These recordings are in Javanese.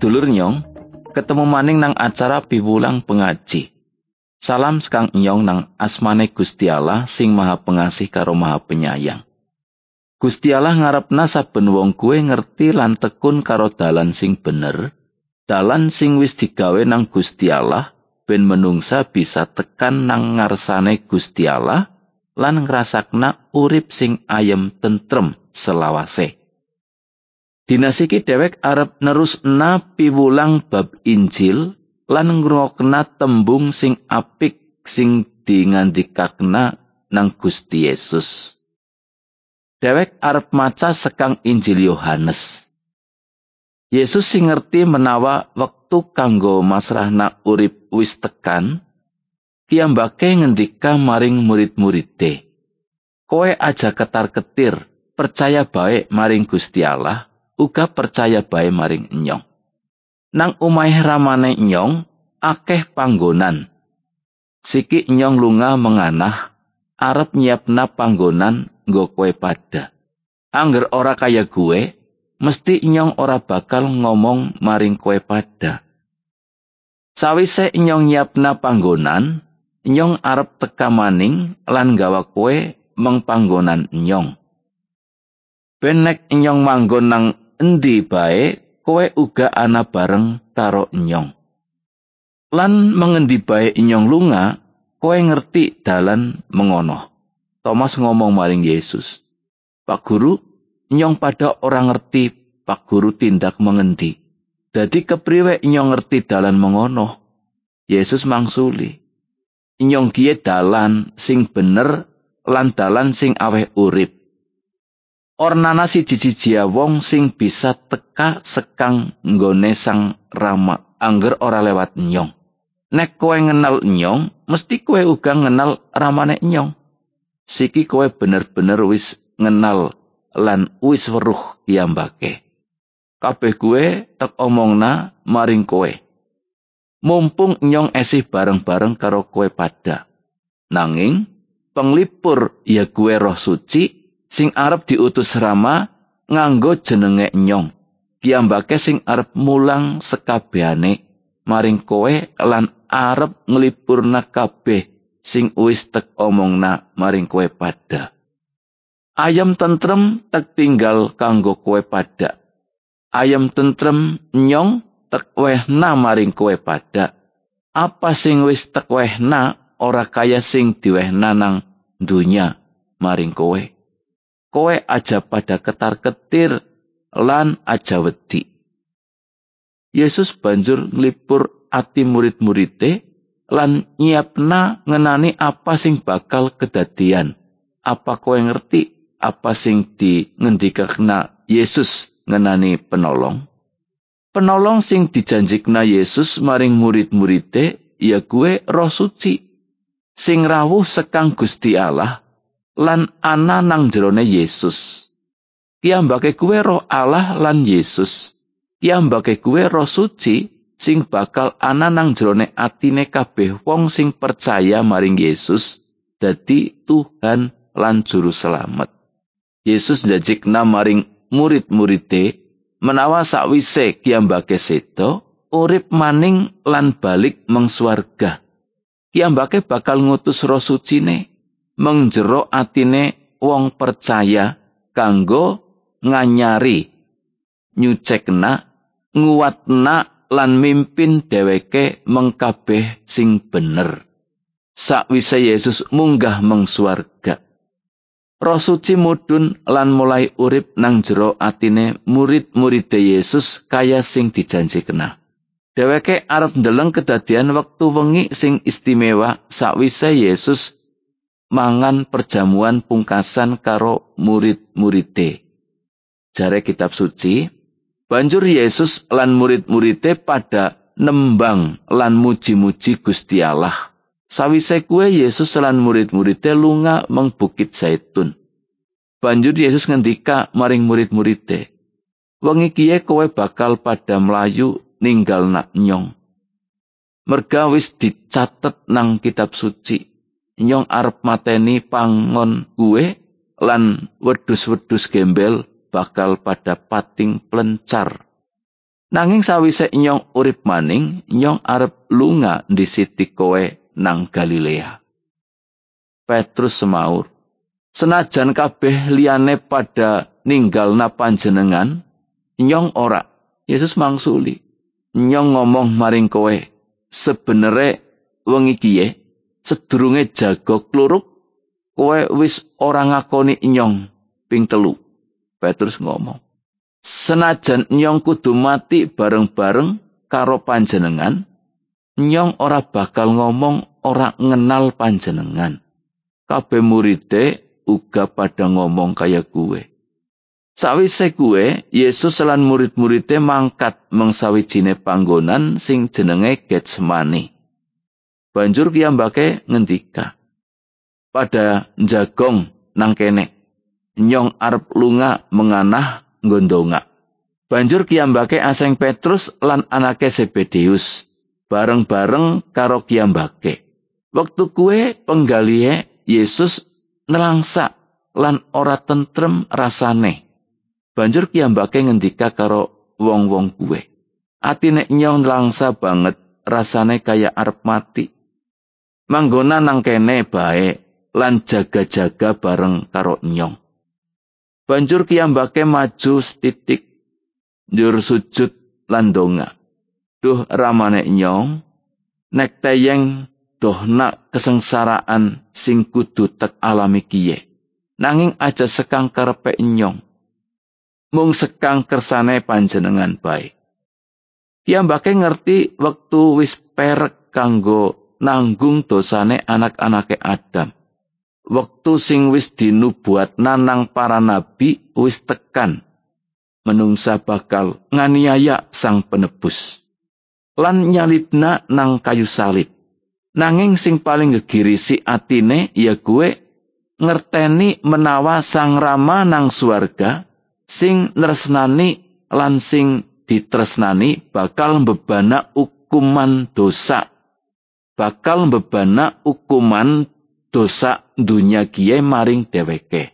Sedulur nyong, ketemu maning nang acara piwulang pengaji. Salam sekang nyong nang asmane Gusti Allah sing Maha Pengasih karo Maha Penyayang. Gusti Allah ngarepna saben wong kuwe ngerti lan tekun karo dalan sing bener, dalan sing wis digawe nang Gusti Allah, ben menungsa bisa tekan nang ngarsane Gusti Allah lan ngrasakna urip sing ayem tentrem selawase. Dinas iki dhewek arep nerusna piwulang bab Injil lan ngrungokna tembung sing apik sing dingandikakna nang Gusti Yesus. Dhewek arep maca sekang Injil Yohanes. Yesus sing ngerti menawa wektu kanggo masrahna urip wis tekan, piyambake ngendika maring murid-muride, "Kowe aja ketar-ketir, percaya bae maring Gusti Allah, uga percaya bae maring nyong. Nang omahe ramane nyong akeh panggonan. Siki nyong lunga menganah arep nyiapna panggonan nggo kowe pada. Angger ora kaya gue, mesti nyong ora bakal ngomong maring kowe pada. Sawise nyong nyiapna panggonan, nyong arep teka maning lan gawa kowe meng panggonan nyong. Ben nek nyong manggon nang endi bae, kowe uga ana bareng karo nyong. Lan mengendi bae nyong lunga, kowe ngerti dalan mengono." Thomas ngomong maring Yesus, "Pak Guru, nyong pada ora ngerti Pak Guru tindak mengendi. Dadi kepriwe nyong ngerti dalan mengono?" Yesus mangsuli, "Nyong kiye dalan sing bener lan dalan sing aweh urip. Ornana siji-sijia wong sing bisa teka sekang nggone Sang Rama angger ora lewat nyong. Nek kowe ngenal nyong, mesti kowe uga ngenal ramane nyong. Siki kowe bener-bener wis ngenal lan wis weruh piyambake. Kabeh kowe tek omongna maring kowe. Mumpung nyong esih bareng-bareng karo kowe pada. Nanging penglipur ya kowe Roh Suci sing arep diutus Rama nganggo jenenge nyong. Piyambake sing arep mulang sekabehane maring kowe lan arep nglipurna kabeh sing wis tek omongna maring kowe pada. Ayem tentrem tek tinggal kanggo kowe pada. Ayem tentrem nyong tek wehna maring kowe pada. Apa sing wis tek wehna ora kaya sing diwehna nang dunya maring kowe. Kowe aja pada ketar-ketir lan aja wedi." Yesus banjur nglipur ati murid-muride lan nyiapna ngenani apa sing bakal kedadian. Apa kowe ngerti apa sing dingendikakna Yesus ngenani penolong? Penolong sing dijanjikna Yesus maring murid-muride ya kuwe Roh Suci sing rawuh sekang Gusti Allah lan ana nang jerone Yesus. Piyambake kuwe Roh Allah lan Yesus. Piyambake kuwe Roh Suci sing bakal ana nang jerone atine kabeh wong sing percaya maring Yesus dadi Tuhan lan Juru Selamat. Yesus njajikna maring murid-muride menawa sakwise piyambake sedo urip maning lan balik meng swarga. Piyambake bakal ngutus Roh Sucine meng jero atine wong percaya kanggo nganyari, nyucekna, nguwatna lan mimpin dheweke meng kabeh sing bener. Sakwise Yesus munggah meng swarga, Roh Suci mudhun lan mulai urip nang jero atine murid-muride Yesus kaya sing dijanjikna. Dheweke arep ndeleng kedadian wektu wengi sing istimewa sakwise Yesus mangan perjamuan pungkasan karo murid-muride. Jare kitab suci, banjur Yesus lan murid-muride pada nembang lan muji-muji Gusti Allah. Sawise kuwe Yesus lan murid-muride lunga meng Bukit Zaitun. Banjur Yesus ngendika maring murid-muride, "Wengi kiye kowe bakal pada mlayu ninggalna nyong. Merga wis dicatet nang kitab suci, nyong arep mateni pangon kuwe lan wedhus-wedhus gembel bakal pada pating plencar." Nanging sawise Nyong urip maning, Nyong arep lunga ndisiti kowe nang Galilea. Petrus semaur, senajan kabeh liyane pada ninggalna panjenengan, Nyong ora. Yesus mangsuli, Nyong ngomong maring kowe, sebenere wengi kiye, sedurunge jago kluruk, kowe wis ora ngakoni Nyong ping 3. Petrus ngomong, senajan Nyong kudu mati bareng-bareng karo panjenengan, Nyong ora bakal ngomong ora ngenal panjenengan. Kabeh muride uga pada ngomong kaya kuwe. Sawise kuwe, Yesus lan murid-muride mangkat mengsawijine panggonan sing jenenge Getsemani. Banjur piyambake ngendika, pada njagong nang kene, Nyong arep lunga menganah nggondonga. Banjur kiyambake aseng Petrus lan anake Zebedeus bareng-bareng karo kiyambake. Wektu kuwe penggalihe Yesus nelangsa lan ora tentrem rasane. Banjur kiyambake ngendika karo wong-wong kuwe, atine Nyong nelangsa banget, rasane kaya arep mati. Manggona nang kene bae lan jaga-jaga bareng karo Nyong. Banjur kiyambake maju setitik, njur sujud lan ndonga. Duh ramane Nyong, nek teyeng dohna kesengsaraan sing kudu tek alami kiye. Nanging aja sekang karepe Nyong, mung sekang kersane panjenengan bae. Kiyambake ngerti wektu wis perek kanggo nanggung dosane anak-anake Adam. Wektu sing wis dinubuatna nang para nabi wis tekan. Menungsa bakal nganiaya sang penebus. Lan nyalibna nang kayu salib. Nanging sing paling gegirisi atine ya kuwe ngerteni menawa sang Rama nang swarga sing nresnani lan sing ditresnani bakal mbebana hukuman dosa. Bakal mbebana hukuman dosa dunya kiye maring dheweke.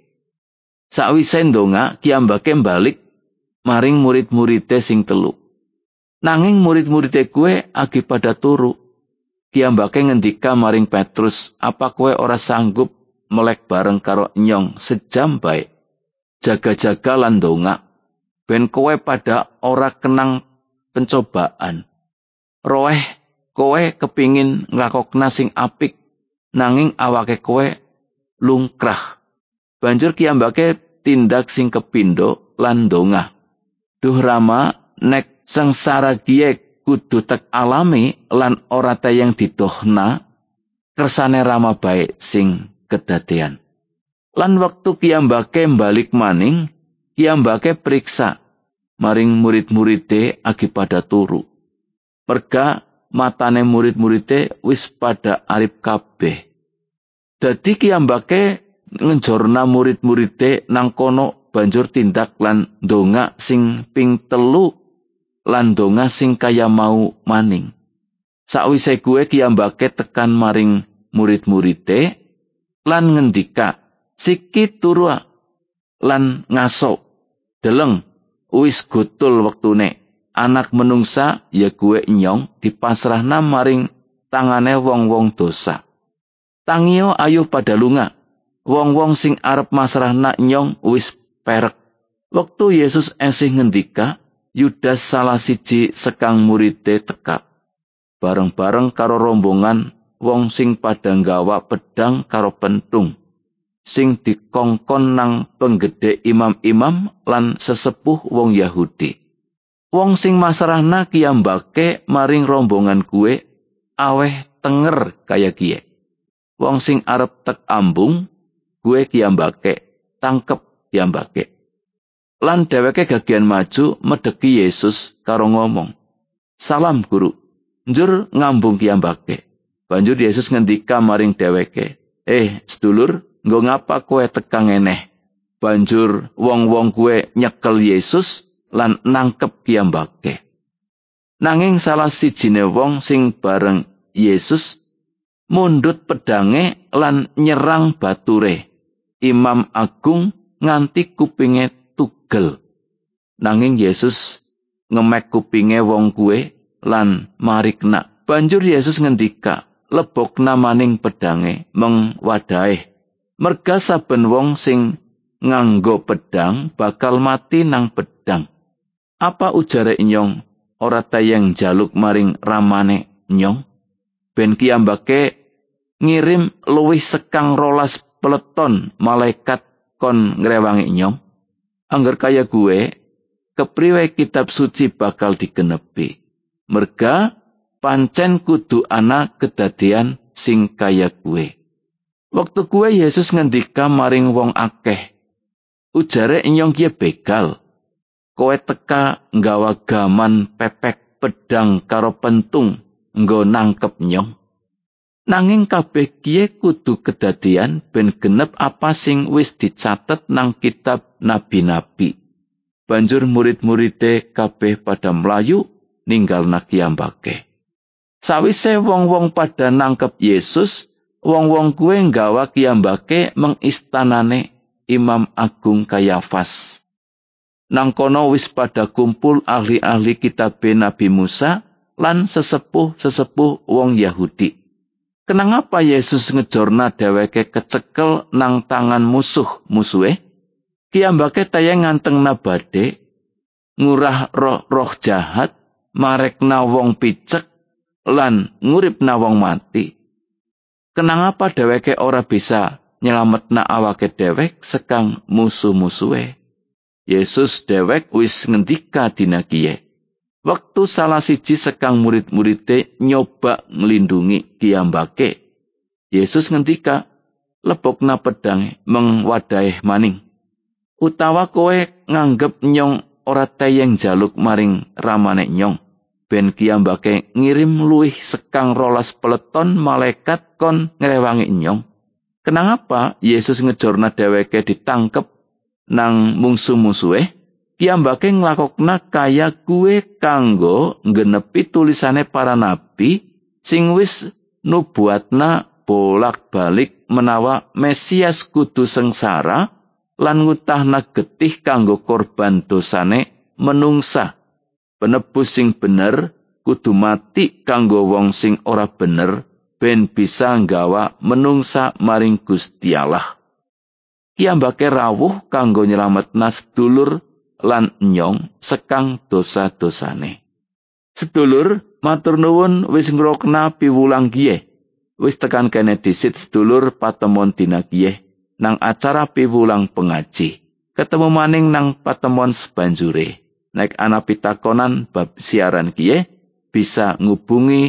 Sawise ndonga kiyambake balik maring murid-muride sing 3. Nanging murid-muride kuwe agi pada turu. Kiyambake ngendika maring Petrus, apa kowe ora sanggup melek bareng karo Nyong sejam bae? Jaga-jaga lan ndonga, ben kowe pada ora kenang pencobaan. Roeh kowe kepingin nglakokna sing apik, nanging awake kowe lungkrah. Banjur kiyambake tindak sing kepindho lan ndonga. Duh Rama, nek sengsara kiye kudu tek alami lan ora tayang didohna, kersane Rama bae sing kedadean. Lan wektu kiyambake balik maning, kiyambake priksa maring murid-muride agi pada turu. Merga matane murid-muride wis pada arip kabeh. Dadi kiyambake ngenjorna murid-muride nang kono banjur tindak lan ndonga sing ping 3 lan ndonga sing kaya mau maning. Sakwise kuwe kiyambake tekan maring murid-muride lan ngendika, siki turu lan ngaso. Deleng wis gutul wektune. Anak menungsa ya kuwe Nyong dipasrahna maring tangane wong-wong dosa. Tangio ayo pada lunga. Wong-wong sing arep masrahna Nyong wis perek. Wektu Yesus esih ngendika, Yudas salah siji sekang muride teka. Bareng-bareng karo rombongan wong sing pada nggawa pedang karo pentung. Sing dikongkon nang penggede imam-imam lan sesepuh wong Yahudi. Wong sing masrahna kiyambake maring rombongan kuwe aweh tenger kaya kiye. Wong sing arep tek ambung kuwe kiyambake tangkep kiyambake. Lan dheweke gagian maju medeki Yesus karo ngomong, "Salam Guru." Njur ngambung kiyambake. Banjur Yesus ngendika maring dheweke, sedulur, nggo ngapa kowe tekang eneh?" Banjur wong-wong kuwe nyekel Yesus lan nangkep kiyambake. Nanging salah sijine wong sing bareng Yesus mundhut pedange lan nyerang bature. Imam Agung nganti kupinge tugel. Nanging Yesus ngemek kupinge wong kuwe lan marikna. Banjur Yesus ngendika, lebokna maning pedange meng wadahe. Merga saben wong sing nganggo pedang bakal mati nang pedang. Apa ujare Inyong ora tayang jaluk maring ramane Inyong? Ben kiyambake ngirim luwih sekang 12 peleton malaikat kon ngrewangi Inyong. Angger kaya gue, kepriwe kitab suci bakal digenepi. Merga pancen kudu ana kedadian sing kaya gue. Waktu gue Yesus ngendika maring wong akeh. Ujare Inyong kiye begal. Kowe teka nggawa gaman pepek pedang karo pentung nggo nangkep Inyong. Nanging kabeh kiye kudu kedadian ben genep apa sing wis dicatet nang kitab nabi-nabi. Banjur murid-muride kabeh pada mlayu ninggalna kiyambake. Sawise wong-wong pada nangkep Yesus, wong-wong kuwe nggawa kiyambake mengistanane Imam Agung Kayafas. Nang kono wis pada kumpul ahli-ahli kitabe Nabi Musa lan sesepuh-sesepuh wong Yahudi. Kenapa Yesus ngejorna dheweke kecekel nang tangan musuh-musuhe? Kiyambake tayang ngantengna badhe, ngurah roh-roh jahat, marekna wong picek, lan nguripna wong mati. Kenapa dheweke ora bisa nyelametna awake dhewek sekang musuh-musuhe? Yesus dhewek wis ngendika dina kiye. Waktu salah siji sekang murid-muride nyoba nglindungi kiyambake, Yesus ngendika, lebokna pedange meng wadahe maning. Utawa kowe nganggep Nyong ora tayang jaluk maring ramane Nyong, ben kiyambake ngirim luwih sekang 12 peleton malaikat kon ngrewangi Nyong. Kenapa Yesus ngejorna dheweke ditangkep nang mungsu-musuhe? Kiyambake nglakokna kaya kuwe kanggo nggenepi tulisane para nabi sing wis nubuatna bolak-balik menawa Mesias kudu sengsara lan ngutahna getih kanggo korban dosane menungsa. Penebus sing bener kudu mati kanggo wong sing ora bener ben bisa nggawa menungsa maring Gusti Allah. Kiyambake rawuh kanggo nyelametna sedulur lan Nyong sekang dosa-dosane. Sedulur, matur nuwun wis ngrokna piwulang kiye. Wis tekan kene disit sedulur patemon dina kiye nang acara piwulang pengaji. Ketemu maning nang patemon sebanjure. Nek ana pitakonan bab siaran kiye bisa ngubungi